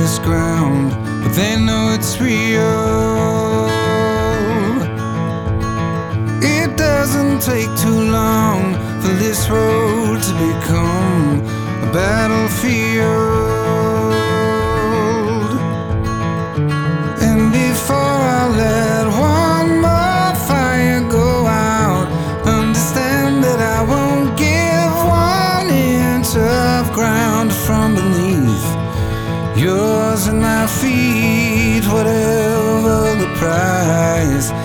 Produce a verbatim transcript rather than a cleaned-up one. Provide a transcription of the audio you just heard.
this ground, but they know it's real. It doesn't take too long for this road to become a battlefield. And before I let one more fire go out, understand that I won't give one inch of ground from beneath yours and my feet, whatever the price.